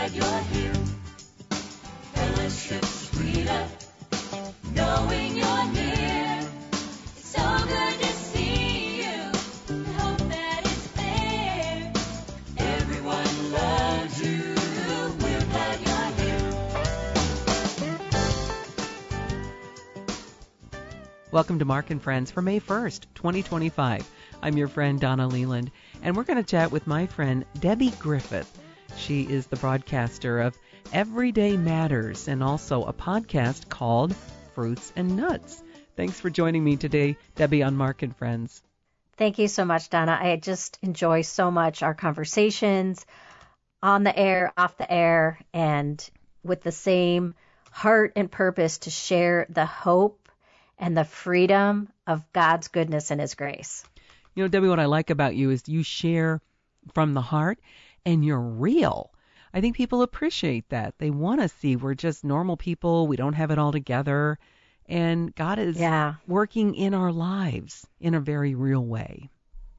glad you're here. Fellowship's freedom, knowing you're near. It's so good to see you. The hope that is there. Everyone loves you. We're glad you're here. Welcome to Mark and Friends for May 1st, 2025. I'm your friend Donna Leland, and we're going to chat with my friend Debbie Griffith. She is the broadcaster of Everyday Matters and also a podcast called Fruits and Nuts. Thanks for joining me today, Debbie, on Mark and Friends. Thank you so much, Donna. I just enjoy so much our conversations on the air, off the air, and with the same heart and purpose to share the hope and the freedom of God's goodness and His grace. You know, Debbie, what I like about you is you share from the heart and you're real. I think people appreciate that. They want to see we're just normal people. We don't have it all together. And God is working in our lives in a very real way.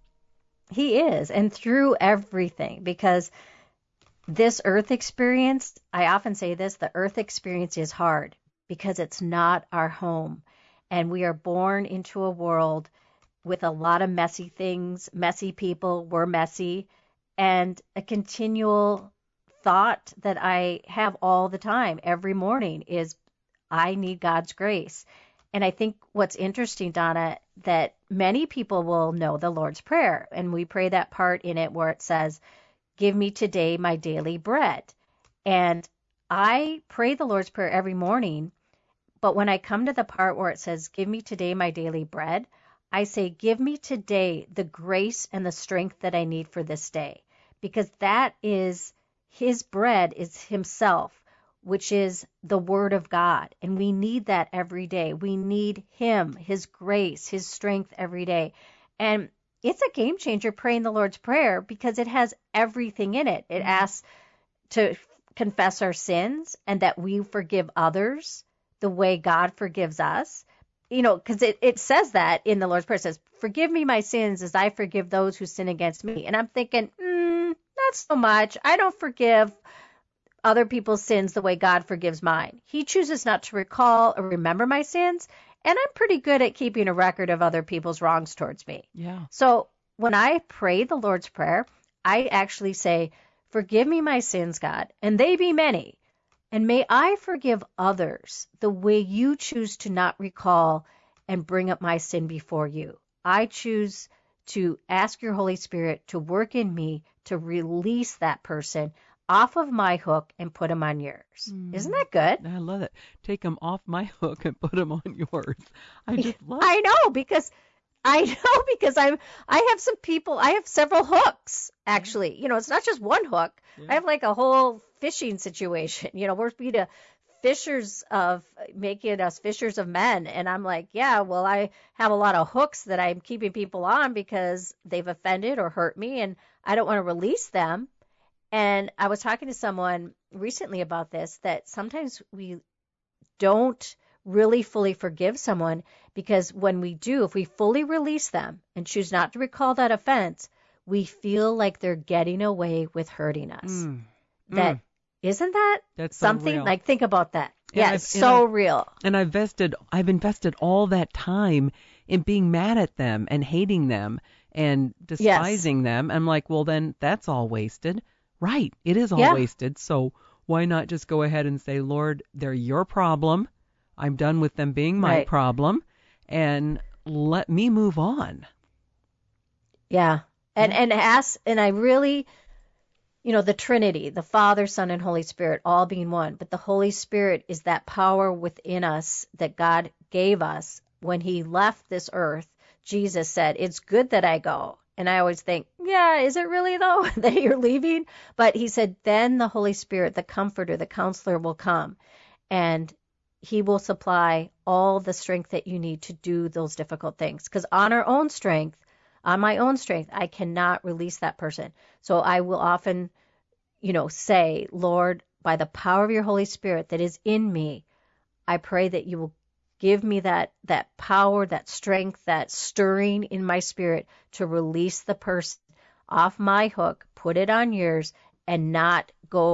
He is, and through everything, because this earth experience, I often say this, the earth experience is hard because it's not our home. And we are born into a world with a lot of messy things, messy people, we're messy, and a continual thought that I have all the time, every morning, is I need God's grace. And I think what's interesting, Donna, that many people will know the Lord's Prayer, and we pray that part in it where it says, give me today my daily bread. And I pray the Lord's Prayer every morning, but when I come to the part where it says, give me today my daily bread, I say, give me today the grace and the strength that I need for this day, because that is His bread is Himself, which is the Word of God. And we need that every day. We need Him, His grace, His strength every day. And it's a game changer praying the Lord's Prayer because it has everything in it. It asks to confess our sins and that we forgive others the way God forgives us. You know, because it says that in the Lord's Prayer. It says, forgive me my sins as I forgive those who sin against me. And I'm thinking, not so much. I don't forgive other people's sins the way God forgives mine. He chooses not to recall or remember my sins. And I'm pretty good at keeping a record of other people's wrongs towards me. Yeah. So when I pray the Lord's Prayer, I actually say, forgive me my sins, God, and they be many. And may I forgive others the way you choose to not recall and bring up my sin before you. I choose to ask your Holy Spirit to work in me to release that person off of my hook and put them on yours. Isn't that good? I love it. Take them off my hook and put them on yours. I just love it. I know because I have some people, I have several hooks, actually. You know, it's not just one hook. Yeah. I have like a whole fishing situation. You know, we're making us fishers of men. And I'm like, yeah, well, I have a lot of hooks that I'm keeping people on because they've offended or hurt me and I don't want to release them. And I was talking to someone recently about this, that sometimes we don't really fully forgive someone because when we do, if we fully release them and choose not to recall that offense, we feel like they're getting away with hurting us. Isn't that That's something? So real. Like, think about that. Yeah, it's so real. And I've invested all that time in being mad at them and hating them and despising them. I'm like, well, then that's all wasted. Right. It is all wasted. So why not just go ahead and say, Lord, they're your problem. I'm done with them being my problem, and let me move on. Yeah. And I really, you know, the Trinity, the Father, Son, and Holy Spirit, all being one. But the Holy Spirit is that power within us that God gave us when He left this earth. Jesus said, it's good that I go. And I always think, yeah, is it really though that you're leaving? But He said, then the Holy Spirit, the Comforter, the Counselor will come, and He will supply all the strength that you need to do those difficult things. Because on my own strength, I cannot release that person. So I will often, you know, say, Lord, by the power of your Holy Spirit that is in me, I pray that you will give me that power, that strength, that stirring in my spirit to release the person off my hook, put it on yours, and not go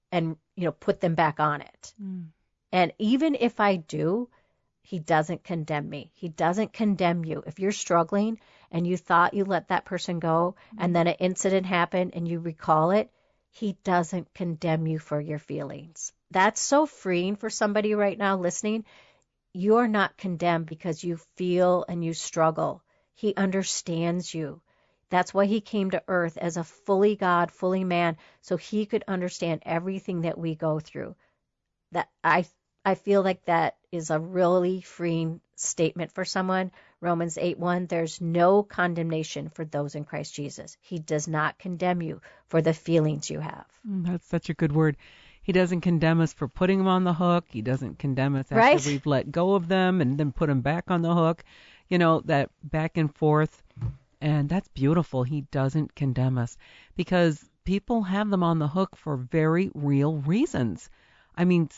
and, put them back on it. And even if I do, he doesn't condemn me. He doesn't condemn you. If you're struggling and you thought you let that person go and then an incident happened and you recall it, he doesn't condemn you for your feelings. That's so freeing for somebody right now listening. You're not condemned because you feel and you struggle. He understands you. That's why he came to earth as a fully God, fully man, so he could understand everything that we go through. That I feel like that is a really freeing statement for someone. Romans 8:1, there's no condemnation for those in Christ Jesus. He does not condemn you for the feelings you have. That's such a good word. He doesn't condemn us for putting them on the hook. He doesn't condemn us after we've let go of them and then put them back on the hook. That back and forth. And that's beautiful. He doesn't condemn us because people have them on the hook for very real reasons. I mean,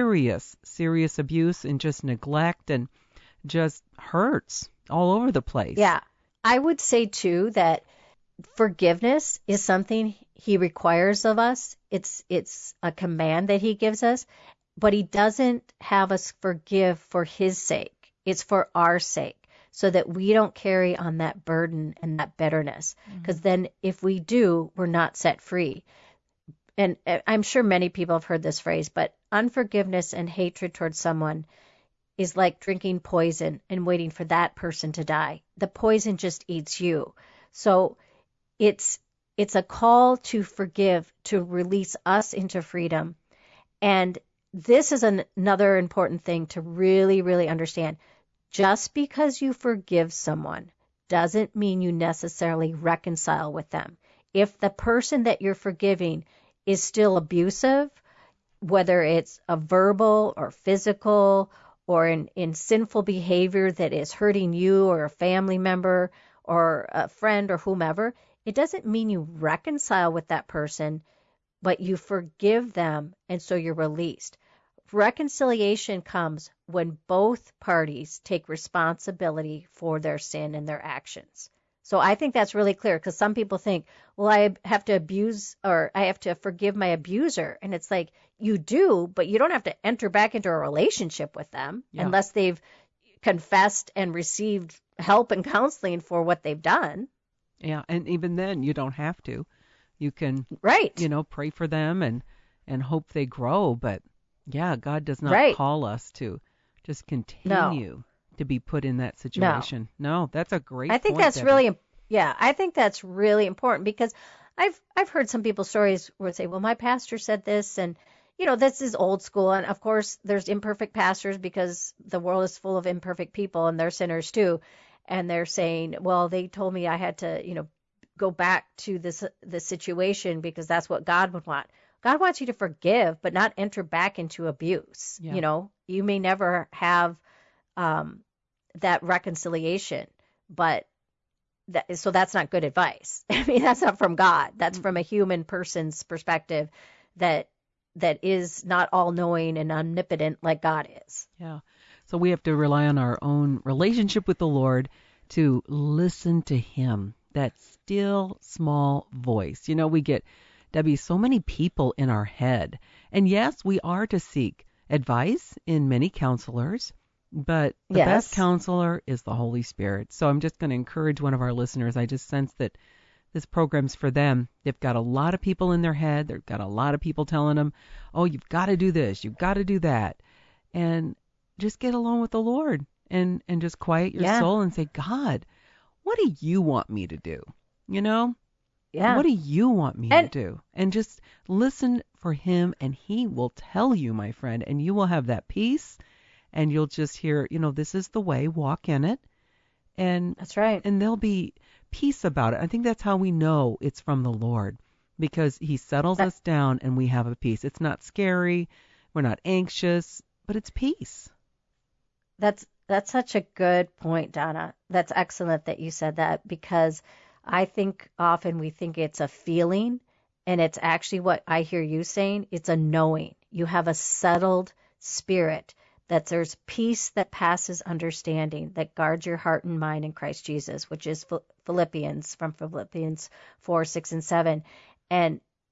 serious abuse and just neglect and just hurts all over the place. Yeah. I would say, too, that forgiveness is something he requires of us. It's a command that he gives us, but he doesn't have us forgive for his sake. It's for our sake, so that we don't carry on that burden and that bitterness. Because then if we do, we're not set free. And I'm sure many people have heard this phrase, but unforgiveness and hatred towards someone is like drinking poison and waiting for that person to die. The poison just eats you. So it's a call to forgive, to release us into freedom. And this is another important thing to really, really understand. Just because you forgive someone doesn't mean you necessarily reconcile with them. If the person that you're forgiving is still abusive, whether it's a verbal or physical or in sinful behavior that is hurting you or a family member or a friend or whomever, it doesn't mean you reconcile with that person, but you forgive them, and so you're released. Reconciliation comes when both parties take responsibility for their sin and their actions. So I think that's really clear, because some people think, well, I have to abuse or I have to forgive my abuser. And it's like, you do, but you don't have to enter back into a relationship with them unless they've confessed and received help and counseling for what they've done. Yeah, and even then, you don't have to. You can, pray for them and hope they grow, but yeah, God does not call us to just continue to be put in that situation. No, that's a great point. I think that's Debbie. I think that's really important, because I've heard some people's stories where they say, well, my pastor said this, and this is old school, and of course there's imperfect pastors because the world is full of imperfect people and they're sinners too, and they're saying, well, they told me I had to go back to this situation because that's what God would want. God wants you to forgive, but not enter back into abuse. Yeah. You may never have that reconciliation, but so that's not good advice. I mean, that's not from God. That's from a human person's perspective that is not all-knowing and omnipotent like God is. Yeah. So we have to rely on our own relationship with the Lord to listen to him, that still small voice. We get, Debbie, so many people in our head. And yes, we are to seek advice in many counselors, but the best counselor is the Holy Spirit. So I'm just going to encourage one of our listeners. I just sense that this program's for them. They've got a lot of people in their head. They've got a lot of people telling them, oh, you've got to do this, you've got to do that. And just get alone with the Lord and just quiet your soul and say, God, what do you want me to do? What do you want me to do? And just listen for him, and he will tell you, my friend, and you will have that peace, and you'll just hear, this is the way, walk in it. And that's right. And there'll be peace about it. I think that's how we know it's from the Lord, because he settles us down and we have a peace. It's not scary. We're not anxious, but it's peace. That's such a good point, Donna. That's excellent that you said that, because I think often we think it's a feeling, and it's actually what I hear you saying. It's a knowing. You have a settled spirit, that there's peace that passes understanding, that guards your heart and mind in Christ Jesus, which is Philippians 4, 6, and 7. And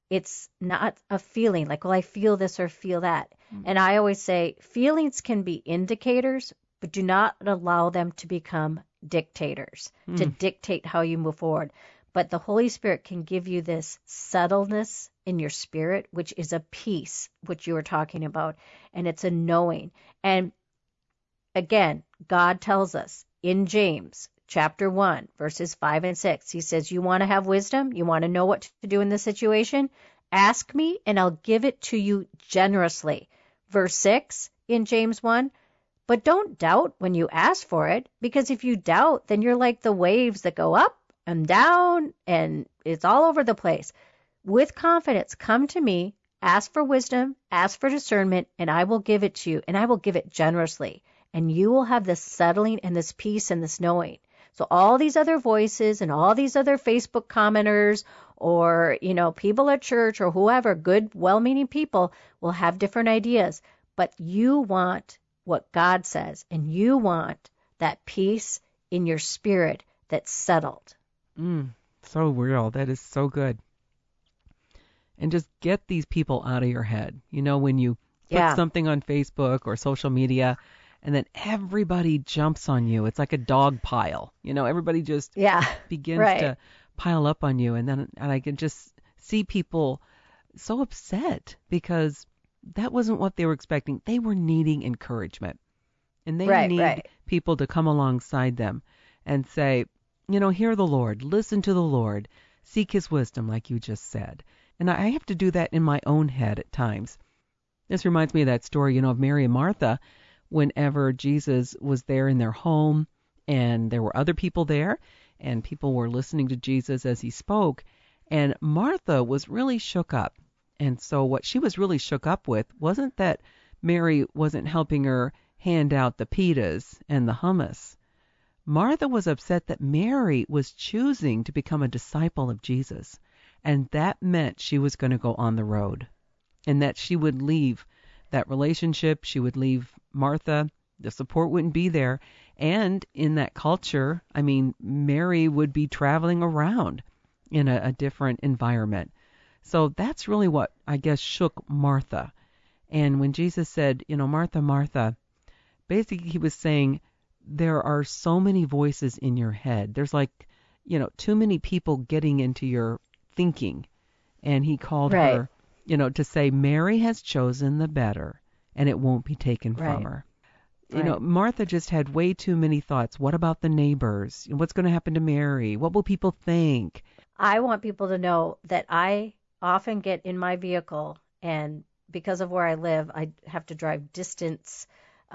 It's not a feeling like, well, I feel this or feel that. And I always say feelings can be indicators, but do not allow them to become dictators, to dictate how you move forward. But the Holy Spirit can give you this settledness in your spirit, which is a peace, which you were talking about, and it's a knowing. And again, God tells us in James chapter 1, verses 5 and 6, he says, you want to have wisdom? You want to know what to do in this situation? Ask me and I'll give it to you generously. Verse 6 in James 1, but don't doubt when you ask for it, because if you doubt, then you're like the waves that go up and down and it's all over the place. With confidence, come to me, ask for wisdom, ask for discernment, and I will give it to you, and I will give it generously. And you will have this settling and this peace and this knowing. So all these other voices and all these other Facebook commenters or, people at church or whoever, good, well-meaning people will have different ideas. But you want what God says, and you want that peace in your spirit that's settled. So real. That is so good. And just get these people out of your head. When you put something on Facebook or social media, and then everybody jumps on you. It's like a dog pile. Everybody just begins to pile up on you. And I can just see people so upset because that wasn't what they were expecting. They were needing encouragement. And they need people to come alongside them and say, hear the Lord, listen to the Lord, seek his wisdom, like you just said. And I have to do that in my own head at times. This reminds me of that story, of Mary and Martha. Whenever Jesus was there in their home and there were other people there and people were listening to Jesus as he spoke, and Martha was really shook up. And so what she was really shook up with wasn't that Mary wasn't helping her hand out the pitas and the hummus. Martha was upset that Mary was choosing to become a disciple of Jesus, and that meant she was going to go on the road and that she would leave that relationship, she would leave Martha, the support wouldn't be there. And in that culture, Mary would be traveling around in a different environment. So that's really what, I guess, shook Martha. And when Jesus said, Martha, Martha, basically he was saying there are so many voices in your head. There's too many people getting into your thinking. And he called her, to say, Mary has chosen the better, and it won't be taken from her. Martha just had way too many thoughts. What about the neighbors? What's going to happen to Mary? What will people think? I want people to know that I often get in my vehicle, and because of where I live, I have to drive distance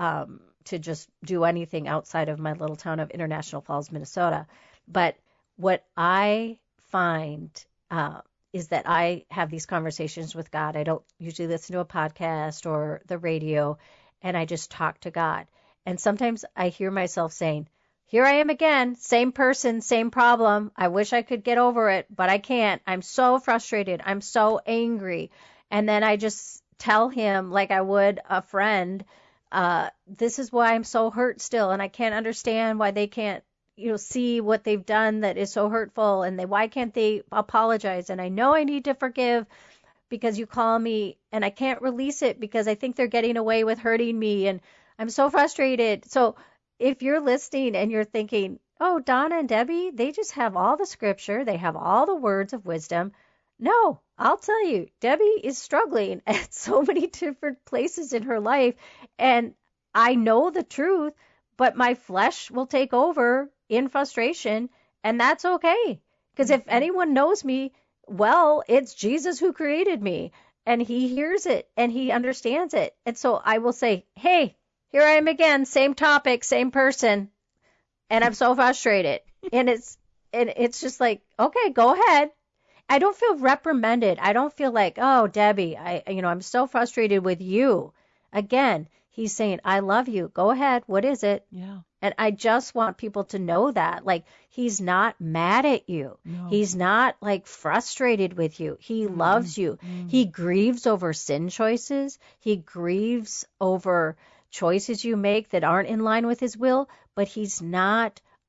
to just do anything outside of my little town of International Falls, Minnesota. But what I find is that I have these conversations with God. I don't usually listen to a podcast or the radio, and I just talk to God. And sometimes I hear myself saying, here I am again, same person, same problem. I wish I could get over it, but I can't. I'm so frustrated. I'm so angry. And then I just tell him, like I would a friend, this is why I'm so hurt still, and I can't understand why they can't see what they've done that is so hurtful, and why can't they apologize? And I know I need to forgive because you call me, and I can't release it because I think they're getting away with hurting me, and I'm so frustrated. So if you're listening and you're thinking, oh, Donna and Debbie, they just have all the scripture, they have all the words of wisdom. No, I'll tell you, Debbie is struggling at so many different places in her life, and I know the truth, but my flesh will take over in frustration, and that's okay. Because if anyone knows me, well, it's Jesus who created me, and he hears it, and he understands it. And so I will say, hey, here I am again, same topic, same person, and I'm so frustrated. And it's just like, okay, go ahead. I don't feel reprimanded. I don't feel like, oh, Debbie, I'm so frustrated with you. Again, he's saying, I love you. Go ahead. What is it? Yeah. And I just want people to know that, he's not mad at you. No. He's not frustrated with you. He loves you. He grieves over sin choices. He grieves over choices you make that aren't in line with his will, but he's not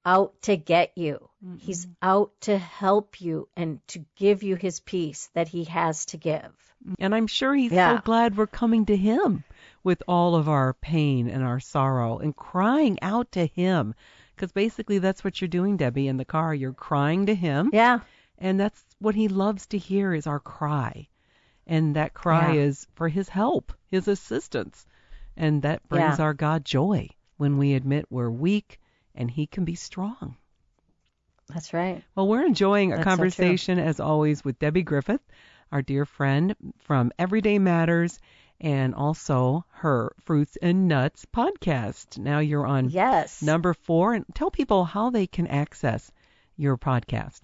out to get you. Mm-mm. He's out to help you and to give you his peace that he has to give. And I'm sure he's so glad we're coming to him with all of our pain and our sorrow and crying out to him. Because basically that's what you're doing, Debbie, in the car. You're crying to him. Yeah. And that's what he loves to hear is our cry. And that cry is for his help, his assistance. And that brings our God joy when we admit we're weak and he can be strong. That's right. Well, we're enjoying a conversation, as always, with Debbie Griffith, our dear friend from Everyday Matters, and also her Fruits and Nuts podcast. Now you're on number 4. And tell people how they can access your podcast.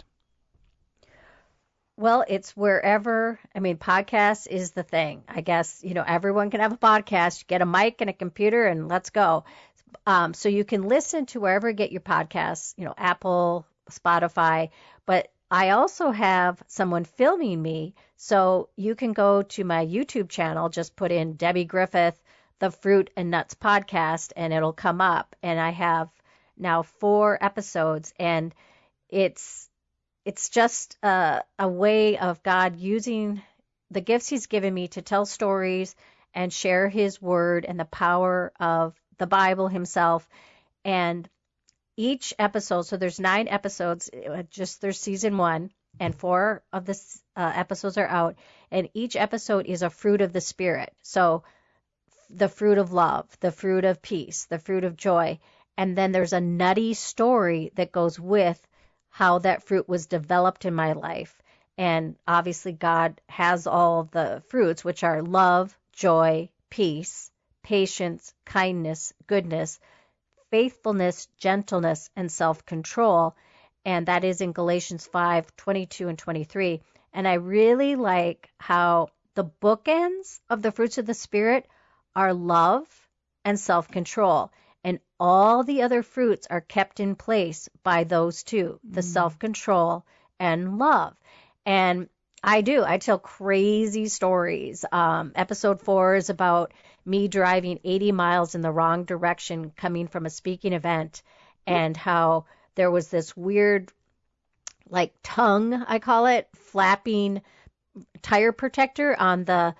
Well, it's wherever. I mean, podcast is the thing. I guess, everyone can have a podcast. Get a mic and a computer and let's go. So you can listen to wherever you get your podcasts, Apple, Spotify. But I also have someone filming me. So you can go to my YouTube channel, just put in Debbie Griffith, the Fruit and Nuts podcast, and it'll come up. And I have now 4 episodes, and it's just a way of God using the gifts he's given me to tell stories and share his word and the power of the Bible himself. And each episode, so there's 9 episodes, there's season 1, and 4 of the episodes are out. And each episode is a fruit of the Spirit. So the fruit of love, the fruit of peace, the fruit of joy. And then there's a nutty story that goes with how that fruit was developed in my life. And obviously God has all the fruits, which are love, joy, peace, patience, kindness, goodness, faithfulness, gentleness, and self-control. And that is in Galatians 5:22 and 23. And I really like how the bookends of the fruits of the Spirit are love and self-control. And all the other fruits are kept in place by those two, the self-control and love. And I tell crazy stories. Episode 4 is about me driving 80 miles in the wrong direction coming from a speaking event, and how there was this weird, like tongue, I call it, flapping tire protector on the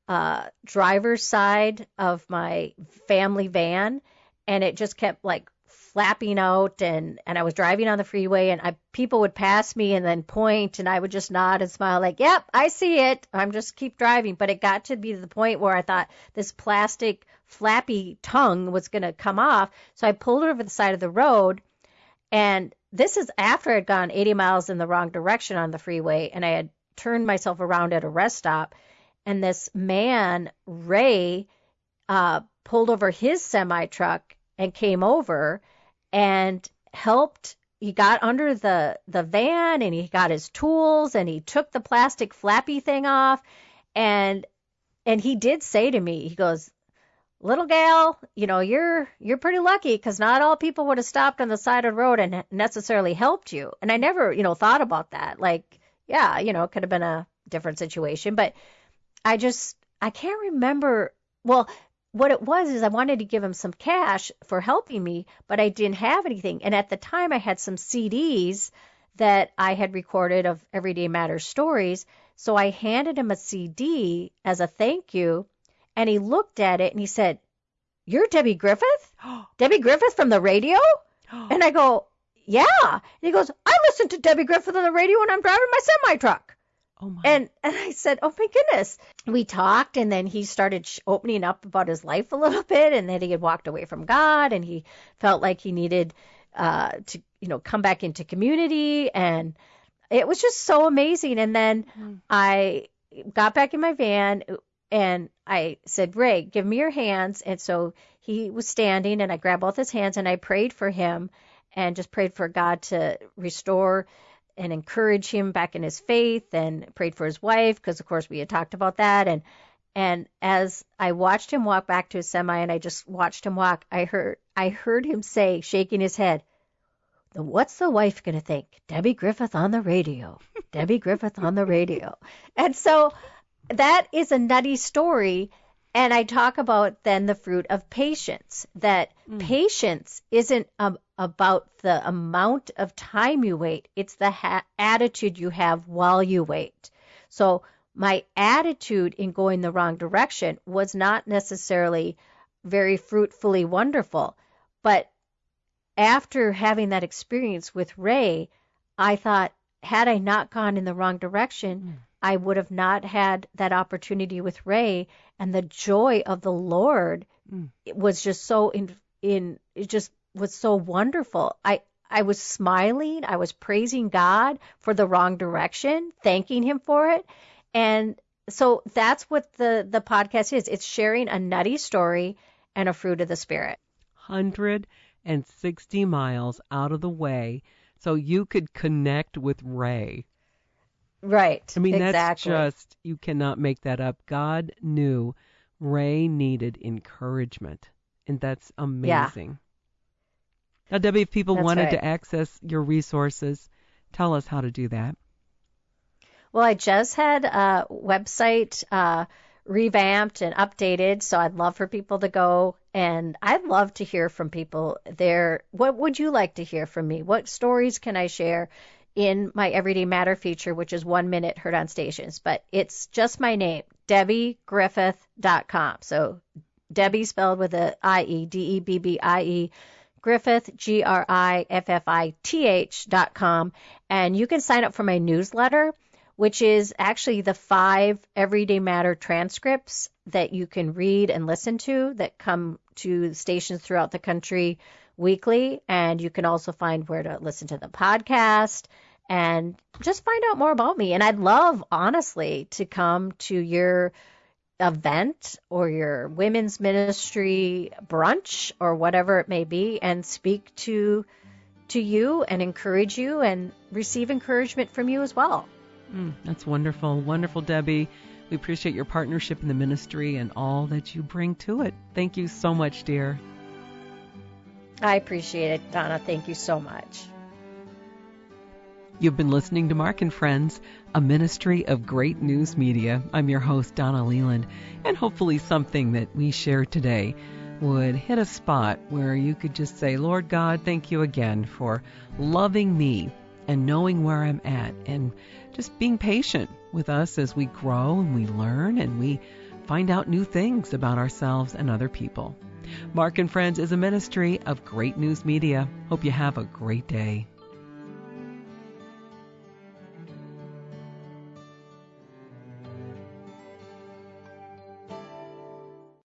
driver's side of my family van. And it just kept like flapping out, and I was driving on the freeway, and people would pass me and then point, and I would just nod and smile like, yep, I see it. I'm just keep driving. But it got to be the point where I thought this plastic flappy tongue was going to come off. So I pulled over the side of the road, and this is after I'd gone 80 miles in the wrong direction on the freeway, and I had turned myself around at a rest stop, and this man, Ray, pulled over his semi-truck and came over and helped. He got under the van, and he got his tools, and he took the plastic flappy thing off. And he did say to me, he goes, little gal, you're pretty lucky, because not all people would have stopped on the side of the road and necessarily helped you. And I never, thought about that. Like, yeah, it could have been a different situation, but I can't remember. Well, what it was is I wanted to give him some cash for helping me, but I didn't have anything. And at the time I had some CDs that I had recorded of Everyday Matters stories. So I handed him a CD as a thank you, and he looked at it and he said, "You're Debbie Griffith? Debbie Griffith from the radio?" And I go, "Yeah." And he goes, "I listen to Debbie Griffith on the radio when I'm driving my semi-truck." Oh my. And I said, "Oh my goodness." We talked, and then he started opening up about his life a little bit, and that he had walked away from God, and he felt like he needed to, come back into community, and it was just so amazing. And then I got back in my van, and I said, "Ray, give me your hands." And so he was standing, and I grabbed both his hands, and I prayed for him, and just prayed for God to restore and encourage him back in his faith, and prayed for his wife, because of course we had talked about that. And as I watched him walk back to his semi, and I just watched him walk, I heard him say, shaking his head, "What's the wife going to think? Debbie Griffith on the radio. Debbie Griffith on the radio." And so that is a nutty story. And I talk about then the fruit of patience, that patience isn't about the amount of time you wait. It's the attitude you have while you wait. So my attitude in going the wrong direction was not necessarily very fruitfully wonderful. But after having that experience with Ray, I thought, had I not gone in the wrong direction, I would have not had that opportunity with Ray, and the joy of the Lord it was just so it just was so wonderful. I was smiling, I was praising God for the wrong direction, thanking him for it. And so that's what the podcast is. It's sharing a nutty story and a fruit of the Spirit. 160 miles out of the way so you could connect with Ray. Right. I mean, exactly. That's just, you cannot make that up. God knew Ray needed encouragement, and that's amazing. Yeah. Now, Debbie, if people wanted to access your resources, tell us how to do that. Well, I just had a website revamped and updated, so I'd love for people to go, and I'd love to hear from people there. What would you like to hear from me? What stories can I share in my Everyday Matter feature, which is 1 minute heard on stations? But it's just my name, DebbieGriffith.com. So Debbie spelled with a I-E, D-E-B-B-I-E, Griffith, Griffith.com. And you can sign up for my newsletter, which is actually the 5 Everyday Matter transcripts that you can read and listen to that come to stations throughout the country weekly. And you can also find where to listen to the podcast and just find out more about me. And I'd love, honestly, to come to your event or your women's ministry brunch or whatever it may be and speak to you and encourage you and receive encouragement from you as well. That's wonderful. Wonderful, Debbie. We appreciate your partnership in the ministry and all that you bring to it. Thank you so much, dear. I appreciate it, Donna. Thank you so much. You've been listening to Mark and Friends, a ministry of Great News Media. I'm your host, Donna Leland, and hopefully something that we share today would hit a spot where you could just say, Lord God, thank you again for loving me and knowing where I'm at and just being patient with us as we grow and we learn and we find out new things about ourselves and other people. Mark and Friends is a ministry of Great News Media. Hope you have a great day.